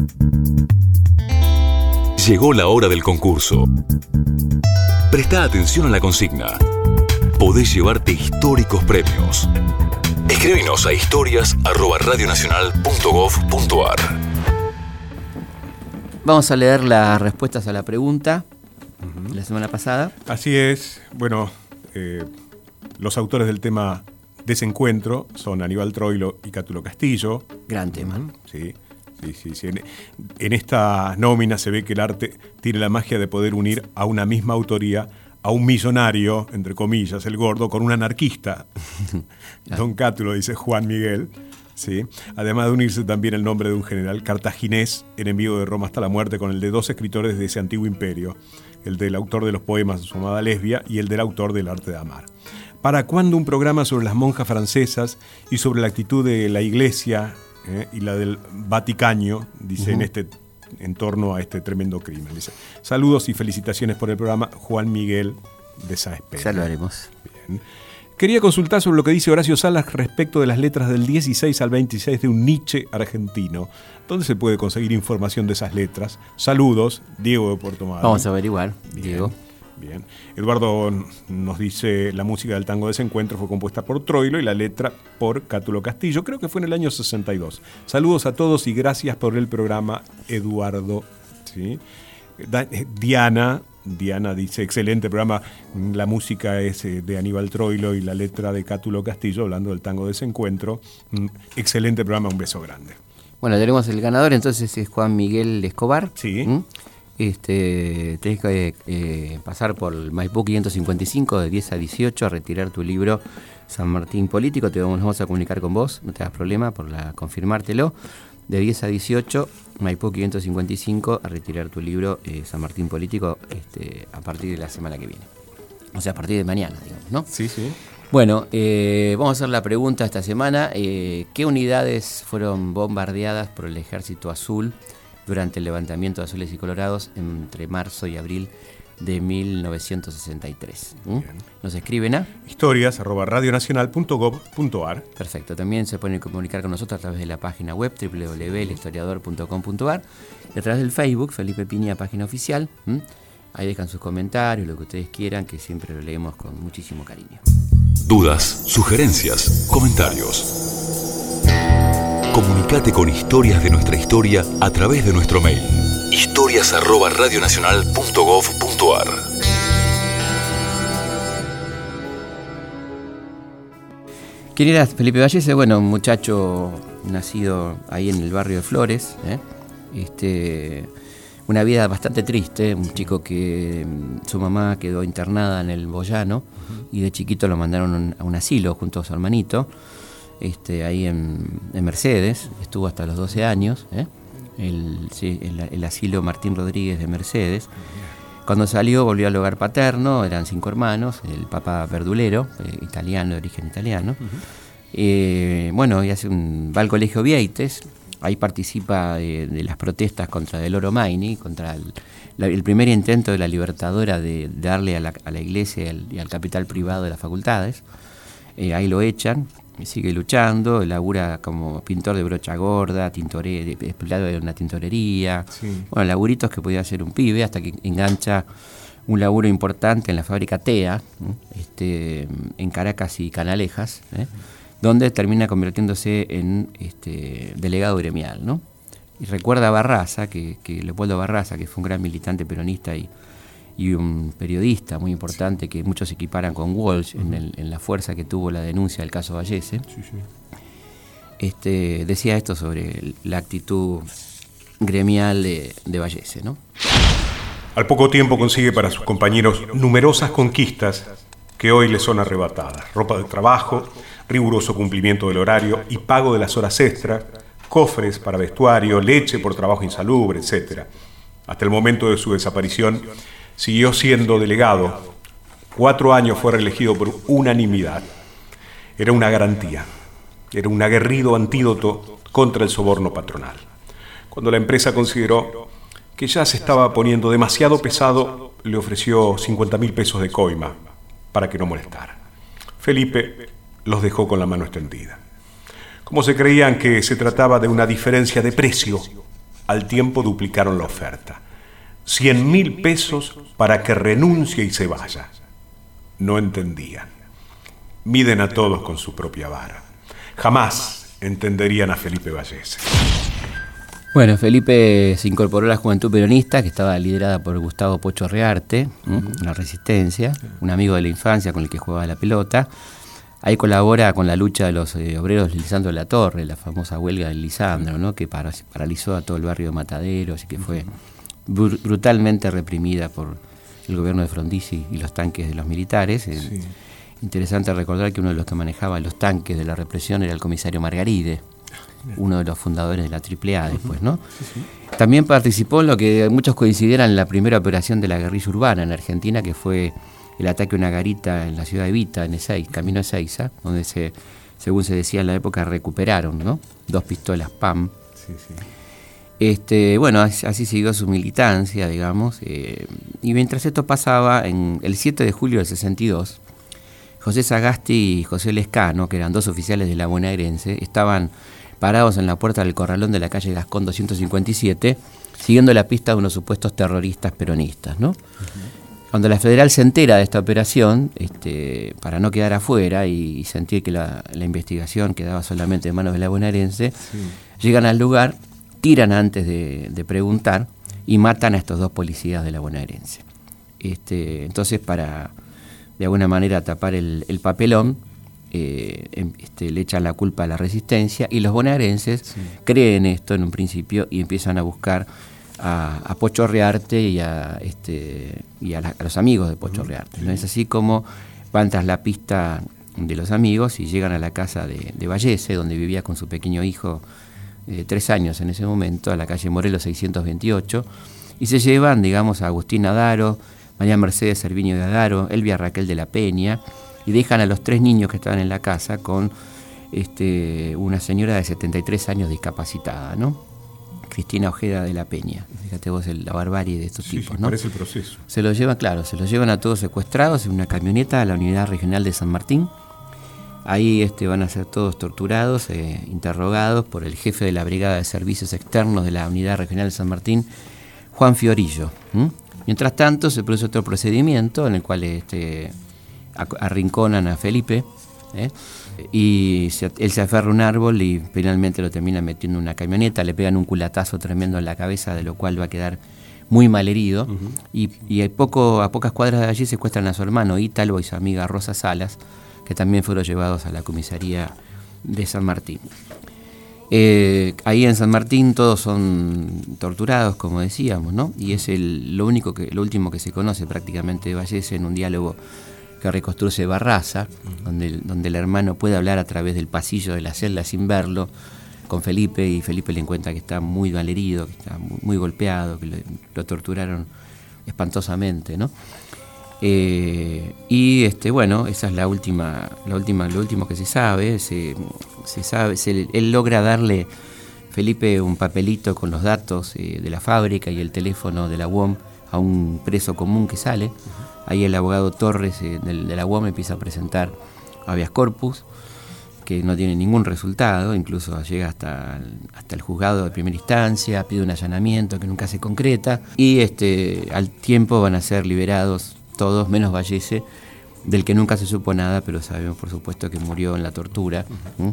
Llegó la hora del concurso. Presta atención a la consigna. Podés llevarte históricos premios. Escríbenos a historias@radionacional.gov.ar. Vamos a leer las respuestas a la pregunta de la semana pasada. Así es. Bueno, los autores del tema Desencuentro son Aníbal Troilo y Cátulo Castillo. Gran tema. Sí. En esta nómina se ve que el arte tiene la magia de poder unir a una misma autoría a un millonario, entre comillas, el gordo, con un anarquista. Don Cátulo, dice Juan Miguel. ¿Sí? Además de unirse también el nombre de un general cartaginés, enemigo de Roma hasta la muerte, con el de dos escritores de ese antiguo imperio, el del autor de los poemas de su amada Lesbia y el del autor del arte de amar. ¿Para cuándo un programa sobre las monjas francesas y sobre la actitud de la Iglesia y la del Vaticano, dice, en torno a este tremendo crimen? Dice, saludos y felicitaciones por el programa, Juan Miguel de Saespera. Ya lo haremos. Bien. Quería consultar sobre lo que dice Horacio Salas respecto de las letras del 16 al 26 de un Nietzsche argentino. ¿Dónde se puede conseguir información de esas letras? Saludos, Diego de Puerto Madryn. Vamos a averiguar, bien, Diego. Bien. Eduardo nos dice, la música del tango Desencuentro fue compuesta por Troilo y la letra por Cátulo Castillo. Creo que fue en el año 62. Saludos a todos y gracias por el programa, Eduardo. ¿Sí? Diana dice, excelente programa, la música es de Aníbal Troilo y la letra de Cátulo Castillo, hablando del tango Desencuentro. Excelente programa, un beso grande. Bueno, tenemos el ganador, entonces es Juan Miguel Escobar. Sí. Tenés que pasar por el Maipú 555 de 10 a 18 a retirar tu libro San Martín Político. Nos vamos a comunicar con vos, no te hagas problema por confirmártelo. De 10 a 18, Maipú 555, a retirar tu libro San Martín Político a partir de la semana que viene. O sea, a partir de mañana, digamos, ¿no? Sí. Bueno, vamos a hacer la pregunta esta semana. ¿Qué unidades fueron bombardeadas por el Ejército Azul durante el levantamiento de azules y colorados entre marzo y abril de 1963? Nos escriben a historias@radionacional.gov.ar. Perfecto, también se pueden comunicar con nosotros a través de la página web www.elhistoriador.com.ar y a través del Facebook, Felipe Piña, página oficial. Ahí dejan sus comentarios, lo que ustedes quieran, que siempre lo leemos con muchísimo cariño. Dudas, sugerencias, comentarios. Comunicate con Historias de nuestra historia a través de nuestro mail. historias@radionacional.gov.ar. ¿Quién era Felipe Vallese? Bueno, un muchacho nacido ahí en el barrio de Flores, una vida bastante triste, un chico que su mamá quedó internada en el Boyano y de chiquito lo mandaron a un asilo junto a su hermanito, ahí en Mercedes, estuvo hasta los 12 años, el asilo Martín Rodríguez de Mercedes. Cuando salió volvió al hogar paterno, eran 5 hermanos, el papá verdulero, italiano, de origen italiano. Y va al colegio Vieites, ahí participa de las protestas contra Deloro Maini, contra el primer intento de la Libertadora de darle a la iglesia y al capital privado de las facultades. Ahí lo echan, sigue luchando, labura como pintor de brocha gorda, empleado de una tintorería, laburitos que podía hacer un pibe, hasta que engancha un laburo importante en la fábrica TEA, en Caracas y Canalejas, donde termina convirtiéndose en delegado gremial, ¿no? Y recuerda a Barraza, que Leopoldo Barraza, que fue un gran militante peronista y un periodista muy importante que muchos equiparan con Walsh en la fuerza que tuvo la denuncia del caso Vallese. Decía esto sobre la actitud gremial de Vallese, ¿no? Al poco tiempo consigue para sus compañeros numerosas conquistas que hoy les son arrebatadas: ropa de trabajo, riguroso cumplimiento del horario y pago de las horas extra, cofres para vestuario, leche por trabajo insalubre, etc. Hasta el momento de su desaparición siguió siendo delegado. 4 años fue reelegido por unanimidad. Era una garantía, era un aguerrido antídoto contra el soborno patronal. Cuando la empresa consideró que ya se estaba poniendo demasiado pesado, le ofreció 50.000 pesos de coima para que no molestara. Felipe los dejó con la mano extendida. Como se creían que se trataba de una diferencia de precio, al tiempo duplicaron la oferta. 100.000 pesos para que renuncie y se vaya. No entendían. Miden a todos con su propia vara. Jamás entenderían a Felipe Vallese. Bueno, Felipe se incorporó a la Juventud Peronista, que estaba liderada por Gustavo Pocho Rearte, la Resistencia, un amigo de la infancia con el que jugaba la pelota. Ahí colabora con la lucha de los obreros de Lisandro de la Torre, la famosa huelga de Lisandro, ¿no? Que paralizó a todo el barrio de Mataderos y que fue brutalmente reprimida por el gobierno de Frondizi y los tanques de los militares. Sí. Interesante recordar que uno de los que manejaba los tanques de la represión era el comisario Margaride, uno de los fundadores de la AAA después, ¿no? Sí. También participó en lo que muchos consideran la primera operación de la guerrilla urbana en Argentina, que fue el ataque a una garita en la ciudad de Vita, en Ezeiza, camino a Ezeiza, donde según se decía en la época, recuperaron, ¿no? 2 pistolas PAM. Sí, sí. Bueno, así siguió su militancia, digamos, y mientras esto pasaba, el 7 de julio del 62, José Sagasti y José Lescano, que eran 2 oficiales de la bonaerense, estaban parados en la puerta del corralón de la calle Gascón 257, siguiendo la pista de unos supuestos terroristas peronistas, ¿no? Cuando la Federal se entera de esta operación, para no quedar afuera y sentir que la investigación quedaba solamente en manos de la bonaerense, llegan al lugar, tiran antes de preguntar y matan a estos 2 policías de la bonaerense. Entonces, para de alguna manera tapar el papelón, le echan la culpa a la Resistencia y los bonaerenses creen esto en un principio y empiezan a buscar a Pocho Rearte y a los amigos de Pocho Rearte, ¿no? Es así como van tras la pista de los amigos y llegan a la casa de Vallese, donde vivía con su pequeño hijo de 3 años en ese momento, a la calle Morelos 628, y se llevan, digamos, a Agustín Adaro, María Mercedes Serviño de Adaro, Elvia Raquel de la Peña, y dejan a los 3 niños que estaban en la casa con una señora de 73 años discapacitada, ¿no? Cristina Ojeda de la Peña. Fíjate vos la barbarie de estos tipos, ¿no? Parece el proceso. Se los llevan a todos secuestrados en una camioneta a la Unidad Regional de San Martín. Ahí van a ser todos torturados, interrogados por el jefe de la Brigada de Servicios Externos de la Unidad Regional de San Martín, Juan Fiorillo. Mientras tanto, se produce otro procedimiento en el cual arrinconan a Felipe, y él se aferra a un árbol y finalmente lo terminan metiendo en una camioneta, le pegan un culatazo tremendo en la cabeza, de lo cual va a quedar muy mal herido, y a pocas cuadras de allí secuestran a su hermano Ítalo y su amiga Rosa Salas, que también fueron llevados a la comisaría de San Martín. Ahí en San Martín todos son torturados, como decíamos, ¿no? Y es lo último que se conoce prácticamente de Vallese en un diálogo que reconstruye Barraza, donde el hermano puede hablar a través del pasillo de la celda sin verlo con Felipe, y Felipe le encuentra que está muy mal herido, que está muy golpeado, que lo torturaron espantosamente, ¿no? Y bueno, esa es lo último que se sabe. Él logra darle, Felipe, un papelito con los datos de la fábrica y el teléfono de la UOM a un preso común que sale. Ahí el abogado Torres de la UOM empieza a presentar habeas corpus, que no tiene ningún resultado, incluso llega hasta el juzgado de primera instancia, pide un allanamiento que nunca se concreta, y al tiempo van a ser liberados todos, menos Vallese, del que nunca se supo nada, pero sabemos por supuesto que murió en la tortura,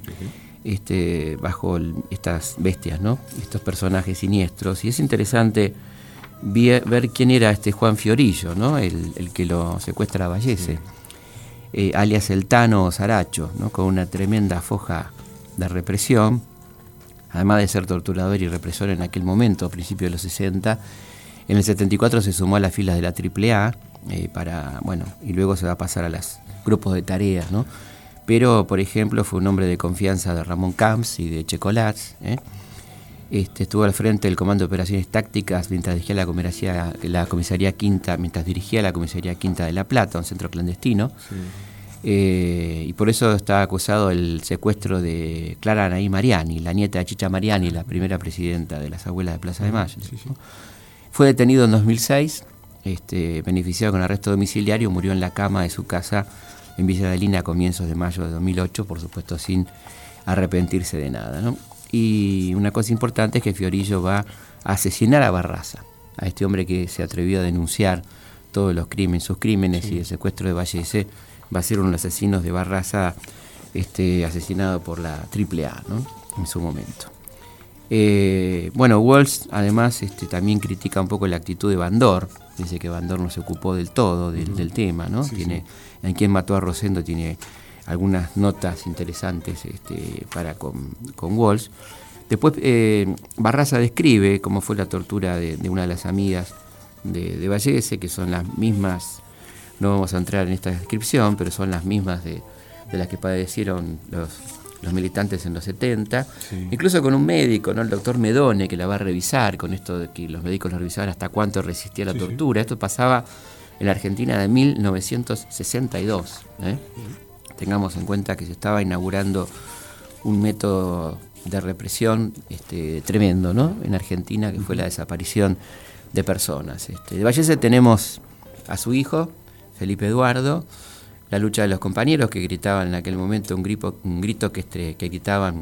bajo estas bestias, ¿no? Estos personajes siniestros. Y es interesante ver quién era Juan Fiorillo, ¿no? El que lo secuestra a Vallese, alias el Tano Saracho, ¿no? Con una tremenda foja de represión, además de ser torturador y represor en aquel momento, a principios de los 60. En el 74 se sumó a las filas de la AAA, y luego se va a pasar a los grupos de tareas, ¿no? Pero, por ejemplo, fue un hombre de confianza de Ramón Camps y de Checolats, estuvo al frente del Comando de Operaciones Tácticas mientras dirigía la comisaría quinta de La Plata, un centro clandestino. Y por eso está acusado del secuestro de Clara Anaí Mariani, la nieta de Chicha Mariani, la primera presidenta de las Abuelas de Plaza de Mayo. Fue detenido en 2006, beneficiado con arresto domiciliario, murió en la cama de su casa en Villa Adelina a comienzos de mayo de 2008, por supuesto sin arrepentirse de nada, ¿no? Y una cosa importante es que Fiorillo va a asesinar a Barraza, a este hombre que se atrevió a denunciar todos los crímenes, sus crímenes y el secuestro de Vallese. Va a ser uno de los asesinos de Barraza, asesinado por la AAA, ¿no? En su momento. Walsh además también critica un poco la actitud de Bandor. Dice que Bandor no se ocupó del todo del tema, ¿no? En Quien mató a Rosendo tiene algunas notas interesantes con Walsh. Después Barraza describe cómo fue la tortura de una de las amigas de Vallese, que son las mismas, no vamos a entrar en esta descripción, pero son las mismas de las que padecieron los militantes en los 70, incluso con un médico, ¿no? El doctor Medone, que la va a revisar, con esto de que los médicos lo revisaban hasta cuánto resistía la tortura. Esto pasaba en la Argentina de 1962. Tengamos en cuenta que se estaba inaugurando un método de represión tremendo, ¿no? En Argentina, que fue la desaparición de personas. De Vallese tenemos a su hijo, Felipe Eduardo, la lucha de los compañeros que gritaban en aquel momento un grito que gritaban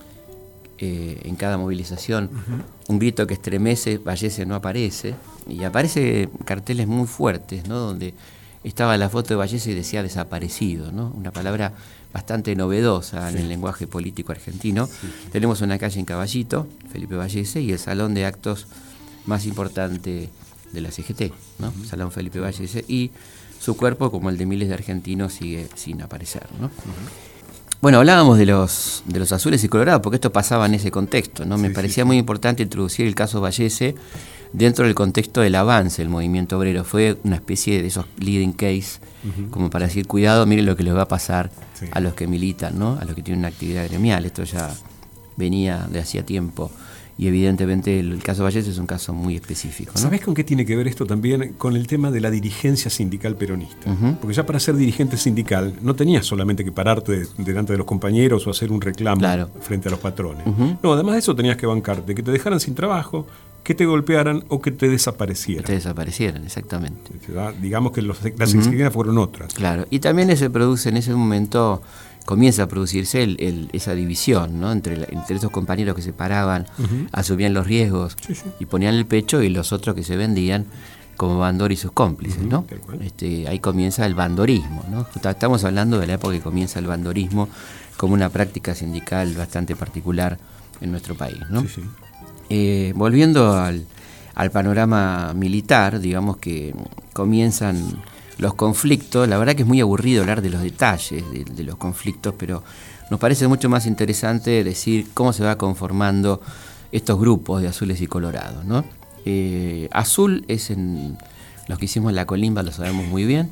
en cada movilización, un grito que estremece, Vallese no aparece, y aparece carteles muy fuertes, ¿no? Donde estaba la foto de Vallese y decía desaparecido, ¿no? Una palabra bastante novedosa en el lenguaje político argentino. Tenemos una calle en Caballito, Felipe Vallese, y el salón de actos más importante de la CGT, ¿no? Salón Felipe Vallese, y su cuerpo, como el de miles de argentinos, sigue sin aparecer, ¿no? Bueno, hablábamos de los azules y colorados, porque esto pasaba en ese contexto, ¿no? Me parecía muy importante introducir el caso Vallese dentro del contexto del avance del movimiento obrero. Fue una especie de esos leading case, como para decir, cuidado, miren lo que les va a pasar a los que militan, ¿no? A los que tienen una actividad gremial. Esto ya venía de hacía tiempo. Y evidentemente el caso Vallese es un caso muy específico, ¿no? ¿Sabés con qué tiene que ver esto también? Con el tema de la dirigencia sindical peronista. Porque ya para ser dirigente sindical no tenías solamente que pararte delante de los compañeros o hacer un reclamo frente a los patrones. No, además de eso tenías que bancarte, que te dejaran sin trabajo, que te golpearan o que te desaparecieran. Que te desaparecieran, exactamente. Digamos que las exigencias fueron otras. Claro, y también se produce en ese momento, comienza a producirse esa división, ¿no? entre esos compañeros que se paraban, asumían los riesgos y ponían el pecho, y los otros que se vendían como Bandor y sus cómplices, ¿no? Ahí comienza el bandorismo, ¿no? Estamos hablando de la época que comienza el bandorismo como una práctica sindical bastante particular en nuestro país, ¿no? Volviendo al panorama militar, digamos que comienzan los conflictos. La verdad que es muy aburrido hablar de los detalles de los conflictos, pero nos parece mucho más interesante decir cómo se va conformando estos grupos de azules y colorados, ¿no? Azul es, en los que hicimos la colimba lo sabemos muy bien,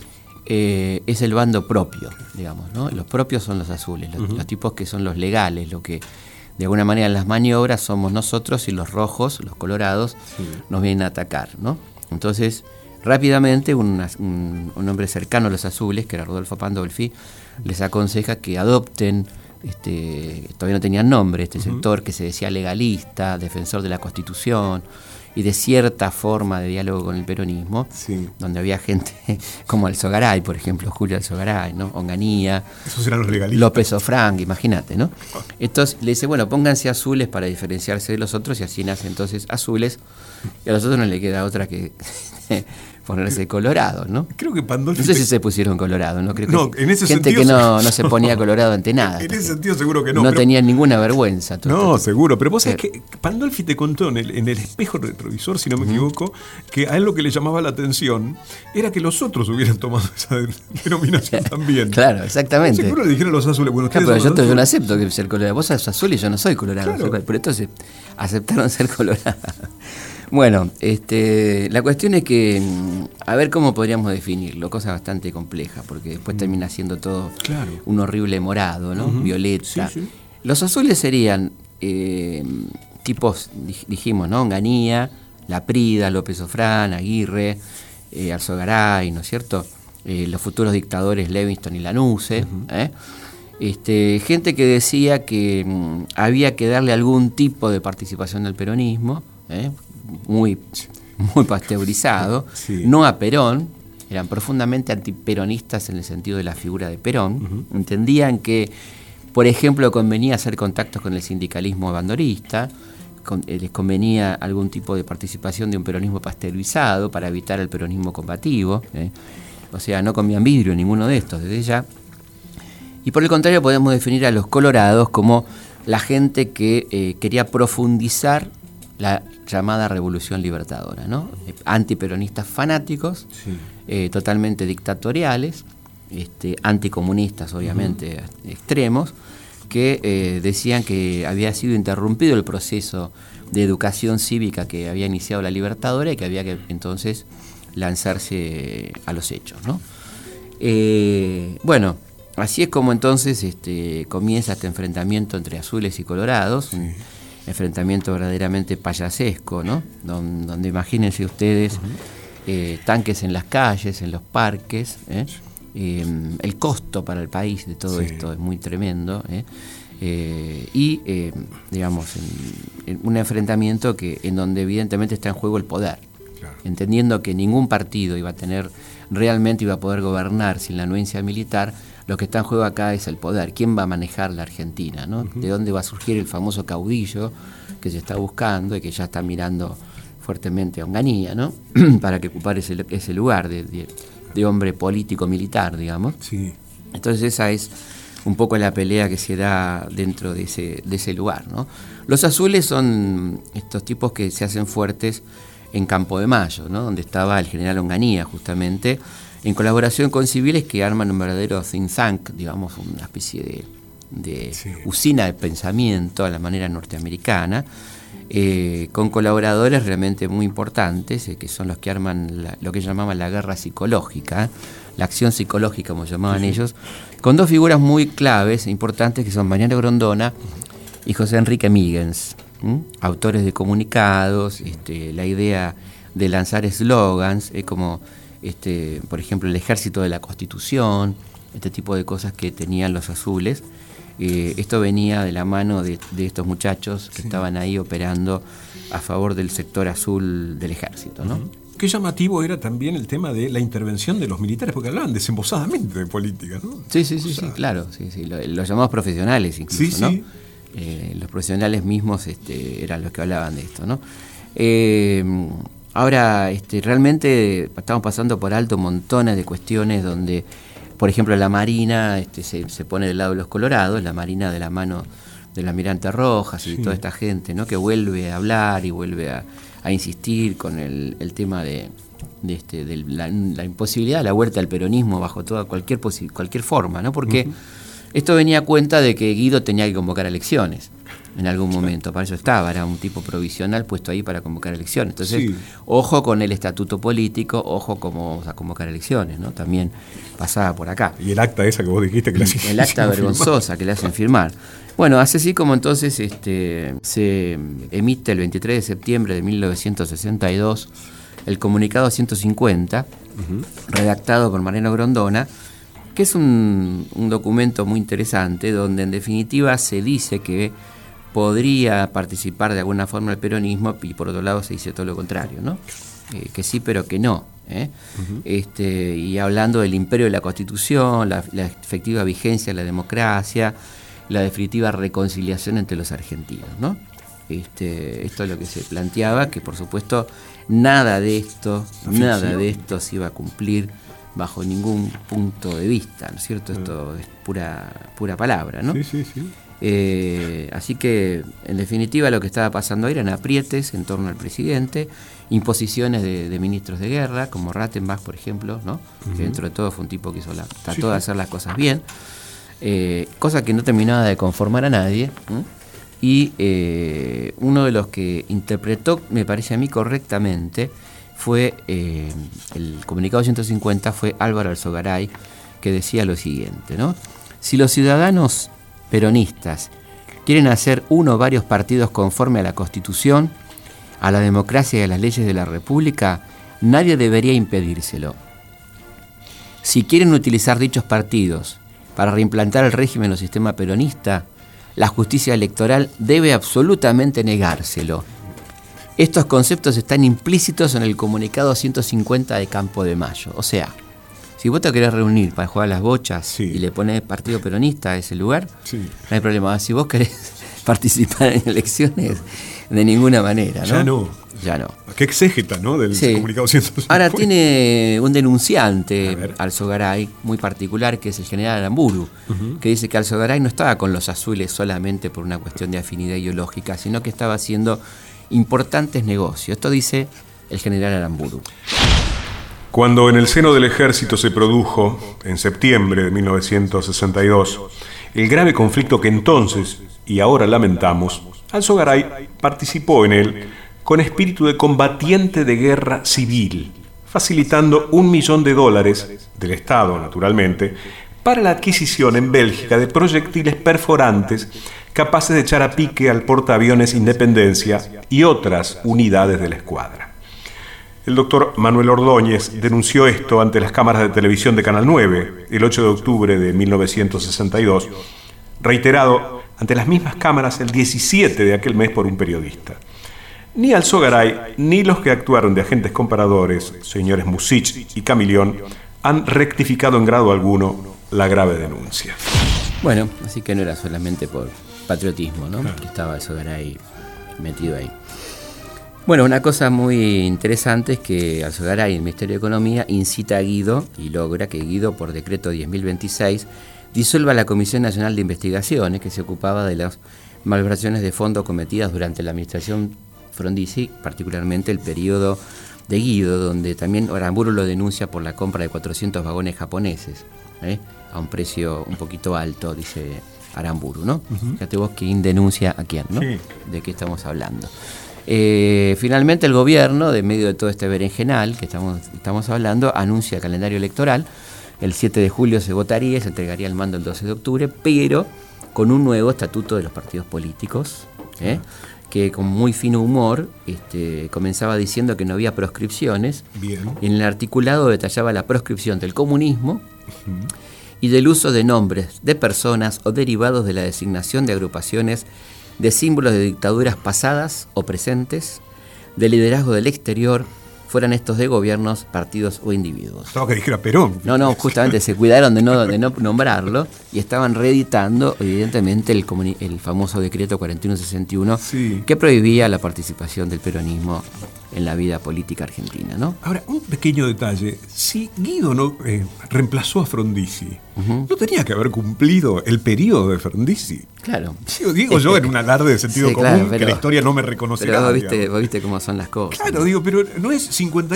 es el bando propio, digamos, ¿no? Los propios son los azules, los tipos que son los legales, lo que de alguna manera en las maniobras somos nosotros, y los rojos, los colorados, nos vienen a atacar, ¿no? Entonces, rápidamente un hombre cercano a los azules, que era Rodolfo Pandolfi, les aconseja que adopten, todavía no tenían nombre, este sector que se decía legalista, defensor de la Constitución y de cierta forma de diálogo con el peronismo, donde había gente como Alzogaray, por ejemplo, Julio Alzogaray, ¿no? Onganía, esos eran los legalistas. López Ofrang, imagínate, ¿no? Entonces le dice, bueno, pónganse azules para diferenciarse de los otros, y así nace entonces azules, y a los otros no le queda otra que ponerse colorado, ¿no? Creo que Pandolfi... No sé si se pusieron colorado, ¿no? Creo que no, en ese gente sentido, que no se ponía colorado ante nada. En ese sentido seguro que no. No pero... tenían ninguna vergüenza. No, seguro. Pero vos sabés que Pandolfi te contó en el espejo retrovisor, si no me equivoco, que a él lo que le llamaba la atención era que los otros hubieran tomado esa denominación también. Claro, exactamente. Seguro le dijeron a los azules, bueno, pero yo no acepto que ser colorado. Vos sos azul y yo no soy colorado. Claro. Por entonces aceptaron ser colorados. Bueno, la cuestión es que, a ver cómo podríamos definirlo, cosa bastante compleja, porque después termina siendo todo un horrible morado, ¿no? Violeta. Los azules serían tipos, dijimos, ¿no? Onganía, Laprida, López Ofrang, Aguirre, Alzogaray, ¿no es cierto? Los futuros dictadores Levingston y Lanuse, gente que decía que había que darle algún tipo de participación al peronismo, muy pasteurizado, no a Perón, eran profundamente antiperonistas en el sentido de la figura de Perón, entendían que, por ejemplo, convenía hacer contactos con el sindicalismo bandorista, les convenía algún tipo de participación de un peronismo pasteurizado para evitar el peronismo combativo. O sea, no comían vidrio ninguno de estos desde ya. Y por el contrario podemos definir a los colorados como la gente que quería profundizar la llamada revolución libertadora, ¿no? Antiperonistas fanáticos, sí, totalmente dictatoriales, anticomunistas obviamente, extremos, que decían que había sido interrumpido el proceso de educación cívica que había iniciado la Libertadora y que había que entonces lanzarse a los hechos, ¿no? Bueno, así es como entonces comienza este enfrentamiento entre azules y colorados, sí, un enfrentamiento verdaderamente payasesco, ¿no? Donde imagínense ustedes tanques en las calles, en los parques, el costo para el país de todo, sí, esto es muy tremendo, digamos, en un enfrentamiento en donde evidentemente está en juego el poder, claro, entendiendo que ningún partido iba a poder gobernar sin la anuencia militar. Lo que está en juego acá es el poder. ¿Quién va a manejar la Argentina, ¿no? ¿De dónde va a surgir el famoso caudillo que se está buscando y que ya está mirando fuertemente a Onganía, ¿no? Para que ocupar ese lugar de hombre político militar, digamos. Sí. Entonces esa es un poco la pelea que se da dentro de ese lugar, ¿no? Los azules son estos tipos que se hacen fuertes en Campo de Mayo, ¿no? Donde estaba el general Onganía, justamente, en colaboración con civiles que arman un verdadero think tank, digamos, una especie de sí, usina de pensamiento a la manera norteamericana, con colaboradores realmente muy importantes, que son los que arman lo que llamaban la guerra psicológica, la acción psicológica, como llamaban sí, ellos, con dos figuras muy claves e importantes que son Mariano Grondona y José Enrique Migens, autores de comunicados, la idea de lanzar eslogans, como por ejemplo el ejército de la Constitución, este tipo de cosas que tenían los azules. Esto venía de la mano de estos muchachos que sí, estaban ahí operando a favor del sector azul del ejército, ¿no? Qué llamativo era también el tema de la intervención de los militares, porque hablaban desembosadamente de política, ¿no? Sí, claro, los llamados profesionales incluso, sí, ¿no? Sí. Los profesionales mismos eran los que hablaban de esto, ¿no? Ahora, realmente estamos pasando por alto montones de cuestiones donde, por ejemplo, la Marina se pone del lado de los colorados, la Marina de la mano del almirante Rojas y sí, toda esta gente, ¿no? Que vuelve a hablar y vuelve a insistir con el tema de la imposibilidad de la vuelta al peronismo bajo toda cualquier forma, ¿no? Porque esto venía a cuenta de que Guido tenía que convocar elecciones en algún momento, para eso estaba, era un tipo provisional puesto ahí para convocar elecciones. Entonces, sí, ojo con el estatuto político, ojo cómo vamos a convocar elecciones, ¿no? También pasaba por acá. Y el acta esa que vos dijiste que le hacen el acta vergonzosa firmar, que le hacen firmar. Bueno, así como entonces se emite el 23 de septiembre de 1962 el comunicado 150, redactado por Mariano Grondona, que es un documento muy interesante donde en definitiva se dice que podría participar de alguna forma el peronismo y por otro lado se dice todo lo contrario, ¿no? Que sí pero que no. Y hablando del imperio de la Constitución, la efectiva vigencia de la democracia, la definitiva reconciliación entre los argentinos, ¿no? Esto es lo que se planteaba, que por supuesto nada de esto se iba a cumplir bajo ningún punto de vista, ¿no es cierto? Esto es pura palabra, ¿no? Sí. Así que, en definitiva, lo que estaba pasando ahí eran aprietes en torno al presidente, imposiciones de ministros de guerra, como Rattenbach, por ejemplo, ¿no? Que dentro de todo fue un tipo que trató de hacer las cosas bien, cosa que no terminaba de conformar a nadie, y uno de los que interpretó, me parece a mí correctamente, fue el comunicado 150, fue Álvaro Alzogaray, que decía lo siguiente, ¿no? Si los ciudadanos peronistas quieren hacer uno o varios partidos conforme a la Constitución, a la democracia y a las leyes de la República, nadie debería impedírselo. Si quieren utilizar dichos partidos para reimplantar el régimen o sistema peronista, la justicia electoral debe absolutamente negárselo. Estos conceptos están implícitos en el comunicado 150 de Campo de Mayo. O sea, si vos te querés reunir para jugar a las bochas y le ponés partido peronista a ese lugar, no hay problema. Si vos querés participar en elecciones, de ninguna manera, ¿no? Ya no. Qué exégeta, ¿no? Del comunicado 150. Ahora tiene un denunciante, Alzogaray, muy particular, que es el general Aramburu, que dice que Alzogaray no estaba con los azules solamente por una cuestión de afinidad ideológica, sino que estaba haciendo importantes negocios. Esto dice el general Aramburu. Cuando en el seno del ejército se produjo, en septiembre de 1962, el grave conflicto que entonces y ahora lamentamos, Alzogaray participó en él con espíritu de combatiente de guerra civil, facilitando $1 millón del Estado, naturalmente, para la adquisición en Bélgica de proyectiles perforantes capaces de echar a pique al portaaviones Independencia y otras unidades de la escuadra. El doctor Manuel Ordóñez denunció esto ante las cámaras de televisión de Canal 9 el 8 de octubre de 1962, reiterado ante las mismas cámaras el 17 de aquel mes por un periodista. Ni Alzogaray ni los que actuaron de agentes comparadores, señores Musich y Camilión, han rectificado en grado alguno la grave denuncia. Bueno, así que no era solamente por patriotismo, ¿no? Que estaba Alzogaray metido ahí. Bueno, una cosa muy interesante es que Alzogaray, el Ministerio de Economía, incita a Guido y logra que Guido, por decreto 10.026, disuelva la Comisión Nacional de Investigaciones que se ocupaba de las malversaciones de fondos cometidas durante la administración Frondizi, particularmente el periodo de Guido, donde también Aramburu lo denuncia por la compra de 400 vagones japoneses, a un precio un poquito alto, dice Aramburu, ¿no? Fíjate vos quién denuncia a quién, ¿no? Sí. ¿De qué estamos hablando? Finalmente el gobierno, de medio de todo este berenjenal que estamos hablando, anuncia el calendario electoral. El 7 de julio se votaría y se entregaría el mando el 12 de octubre, pero con un nuevo estatuto de los partidos políticos, que con muy fino humor comenzaba diciendo que no había proscripciones. Bien. En el articulado detallaba la proscripción del comunismo y del uso de nombres de personas o derivados de la designación de agrupaciones de símbolos de dictaduras pasadas o presentes, de liderazgo del exterior, fueran estos de gobiernos, partidos o individuos. Estaba que dijera Perón. No, justamente se cuidaron de no nombrarlo y estaban reeditando, evidentemente, el famoso decreto 4161, que prohibía la participación del peronismo en la vida política argentina, ¿no? Ahora, un pequeño detalle. Si Guido no reemplazó a Frondizi, ¿no tenía que haber cumplido el periodo de Frondizi? Claro. Digo yo en un alarde de sentido común, claro, pero, que la historia no me reconocerá. Pero vos viste cómo son las cosas. Claro, ¿no? Pero no es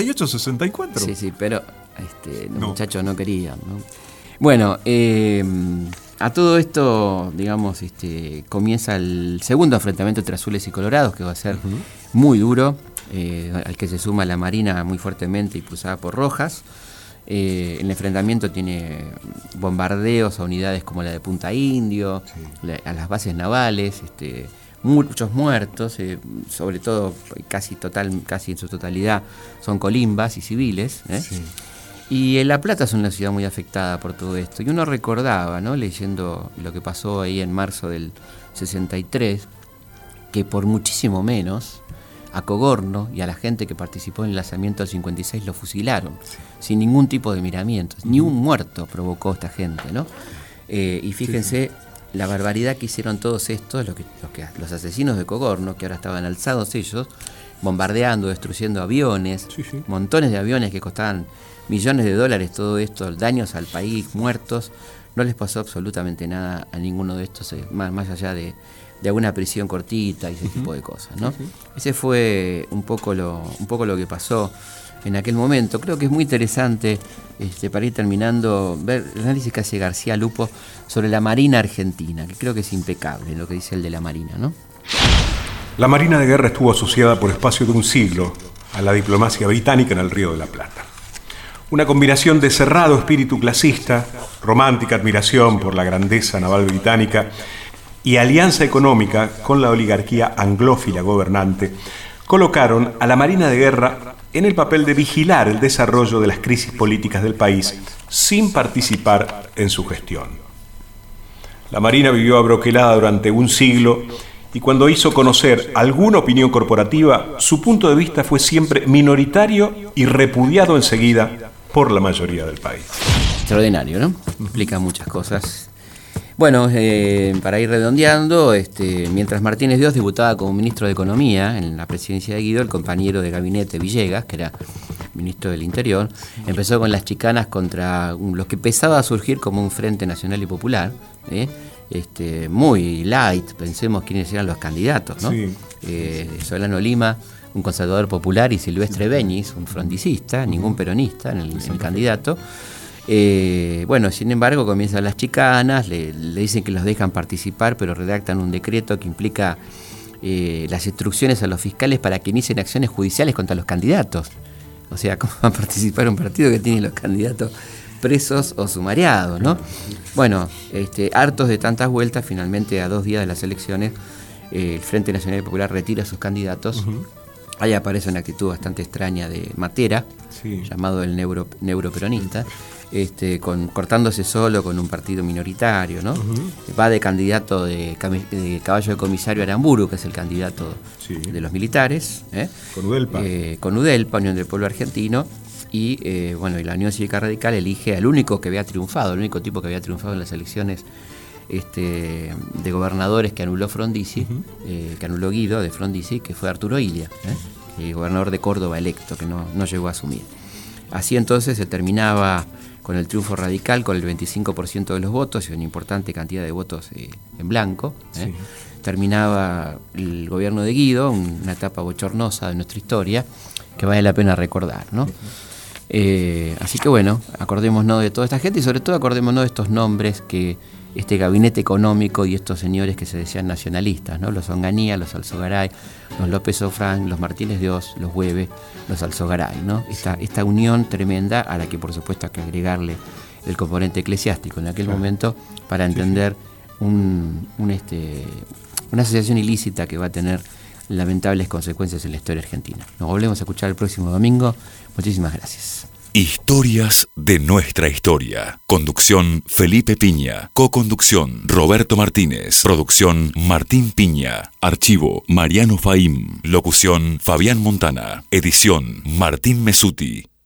58-64. Sí, pero los muchachos no querían, ¿no? Bueno, a todo esto, digamos, comienza el segundo enfrentamiento entre azules y colorados, que va a ser muy duro, al que se suma la Marina muy fuertemente impulsada por Rojas. El enfrentamiento tiene bombardeos a unidades como la de Punta Indio, a las bases navales, muchos muertos, sobre todo casi en su totalidad son colimbas y civiles. Y en La Plata es una ciudad muy afectada por todo esto. Y uno recordaba, ¿no?, leyendo lo que pasó ahí en marzo del 63, que por muchísimo menos a Cogorno y a la gente que participó en el lanzamiento del 56 lo fusilaron, sin ningún tipo de miramientos. Ni un muerto provocó esta gente, ¿no? Y fíjense la barbaridad que hicieron todos estos, los asesinos de Cogorno, que ahora estaban alzados ellos, bombardeando, destruyendo aviones, montones de aviones que costaban millones de dólares, todo esto, daños al país, muertos. No les pasó absolutamente nada a ninguno de estos, más allá de alguna prisión cortita y ese tipo de cosas, ¿no? Ese fue un poco lo que pasó en aquel momento. Creo que es muy interesante, para ir terminando, ver el análisis que hace García Lupo sobre la Marina Argentina, que creo que es impecable lo que dice el de la Marina, ¿no? La Marina de Guerra estuvo asociada por espacio de un siglo a la diplomacia británica en el Río de la Plata. Una combinación de cerrado espíritu clasista, romántica admiración por la grandeza naval británica y alianza económica con la oligarquía anglófila gobernante, colocaron a la Marina de Guerra en el papel de vigilar el desarrollo de las crisis políticas del país sin participar en su gestión. La Marina vivió abroquelada durante un siglo y cuando hizo conocer alguna opinión corporativa, su punto de vista fue siempre minoritario y repudiado enseguida por la mayoría del país. Extraordinario, ¿no? Explica muchas cosas. Bueno, para ir redondeando, mientras Martínez Dios debutaba como ministro de Economía en la presidencia de Guido, el compañero de gabinete Villegas, que era ministro del Interior, empezó con las chicanas contra los que empezaba a surgir como un Frente Nacional y Popular, muy light, pensemos quiénes eran los candidatos, ¿no? Sí. Solano Lima, un conservador popular, y Silvestre Beñis, un frondicista, ningún peronista en el candidato. Sin embargo, comienzan las chicanas, le dicen que los dejan participar, pero redactan un decreto que implica las instrucciones a los fiscales para que inicien acciones judiciales contra los candidatos. O sea, ¿cómo va a participar un partido que tiene los candidatos presos o sumariados, ¿no? Bueno, hartos de tantas vueltas, finalmente a 2 días de las elecciones, el Frente Nacional y Popular retira a sus candidatos. Ahí aparece una actitud bastante extraña de Matera, sí, llamado el neuroperonista, cortándose solo con un partido minoritario, ¿no? Va de candidato de caballo de comisario Aramburu, que es el candidato, sí, de los militares, con Udelpa. Con Udelpa, Unión del Pueblo Argentino, y la Unión Cívica Radical elige al único que había triunfado, el único tipo que había triunfado en las elecciones de gobernadores que anuló Frondizi, que anuló Guido de Frondizi, que fue Arturo Illia, el gobernador de Córdoba electo, que no llegó a asumir. Así entonces se terminaba con el triunfo radical, con el 25% de los votos y una importante cantidad de votos en blanco. Sí. Terminaba el gobierno de Guido, una etapa bochornosa de nuestra historia que vale la pena recordar, ¿no? Así que bueno, acordémonos de toda esta gente y sobre todo acordémonos de estos nombres que este gabinete económico y estos señores que se decían nacionalistas, ¿no? Los Onganía, los Alzogaray, los López Ofrán, los Martínez Dios, los Hueve, los Alzogaray, ¿no? Esta unión tremenda a la que por supuesto hay que agregarle el componente eclesiástico en aquel momento para entender una asociación ilícita que va a tener lamentables consecuencias en la historia argentina. Nos volvemos a escuchar el próximo domingo. Muchísimas gracias. Historias de nuestra historia. Conducción Felipe Piña. Coconducción Roberto Martínez. Producción Martín Piña. Archivo Mariano Faim. Locución Fabián Montana. Edición Martín Mesuti.